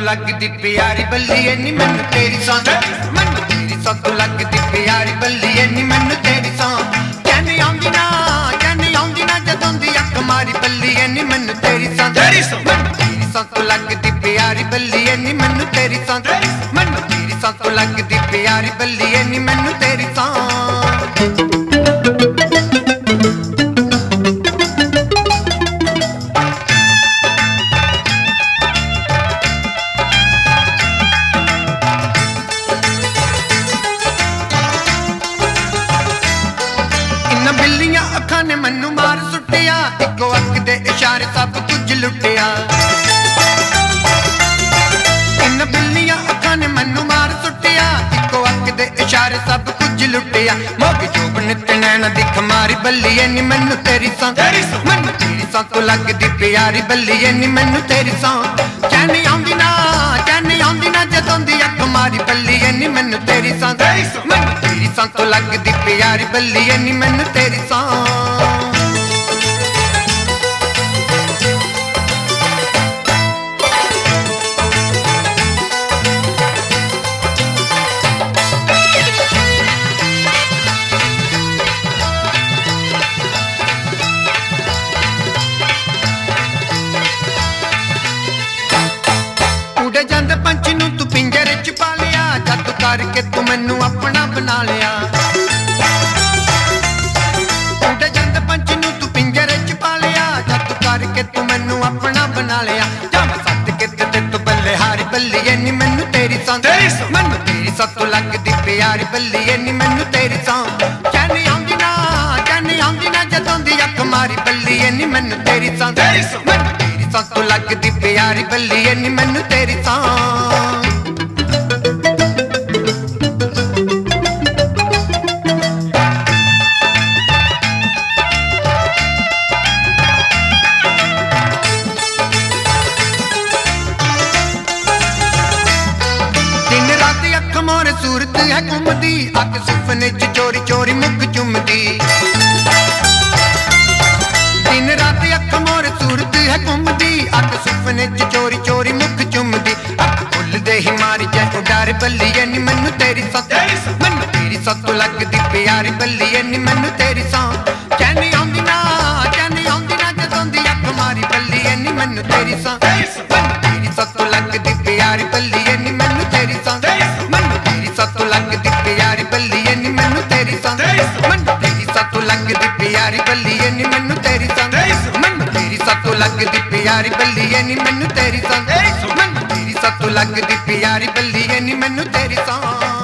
लगदी प्यारी बल्ली नी मैनू तेरी सांस मैनू तेरी सांस लगदी प्यारी बल्ली नी मैनू तेरी सांस चैन आउंदी ना जदों दी अख मारी बल्ली नी मैनू तेरी सांस मैनू तेरी सांस लगदी प्यारी बल्ली नी मैनू तेरी सांस मैनू तेरी सांस लगदी प्यारी बल्ली नी मैनू तेरी सांस बिल्लियां अखां ने मैनू मार सुटिया इको अख दे इशारे सब कुछ लुटिया इन बिल्लियां अखां ने मैनू मार सुटिया इको अख दे इशारे सब कुछ लुटिया मोगी चोप नित नैना दिख मारी बल्ली नी मैनू तेरी सांस मैनू तेरी सांस लगदी प्यारी बल्ली नी मैनू तेरी सांस चैन आउंदी ना जदों दी अख मारी बल्ली नी मैनू तेरी सांस मैनू तेरी सांस लगदी प्यारी बल्ली नी मैनू तेरी सांस उड़े जांदे पंछी नूं तू पिंजरे च पा लिया जादू करके तू मैनू अपना बना लिया उड़े जांदे पंछी नूं तू पिंजरे च पा लिया जादू करके तू मैनू अपना बना लिया जब सत के ते तू बल्ले हारी बल्ली नी मैनू तेरी सांस मैनू तेरी सांस लगदी प्यारी बल्ली नी मैनू तेरी सांस चैन आउंदी ना जदों दी अख मारी बल्ली नी मैनू तेरी सांस मैनू तेरी सांस लगदी प्यारी बल्ली नी मैनू तेरी सांस दिन रात अख मोर सूरत है घूमदी अख सुपने च चोरी चोरी मुख चुमदी दिन रात अख मोर सूरत है घूमदी अख सुपने च चोरी चोरी मुख चुमदी अख खुलदे ही मारी जै उडार बल्ली नी मैनू तेरी सांस मैनू तेरी सांस लगदी प्यारी बल्ली नी मैनू तेरी सांस चैन आउंदी ना जदों दी अख मारी बल्ली नी मैनू तेरी सांस मैनू तेरी सांस लगदी प्यारी बल्ली नी मैनू तेरी सांस मैनू तेरी सांस लगदी प्यारी बल्ली नी मैनू तेरी सांस मैनू तेरी सांस लगदी प्यारी बल्ली नी मैनू तेरी सांस मैनू तेरी सांस लगदी प्यारी बल्ली नी मैनू तेरी सांस मैनू तेरी सांस लगदी प्यारी बल्ली नी मैनू तेरी सांस।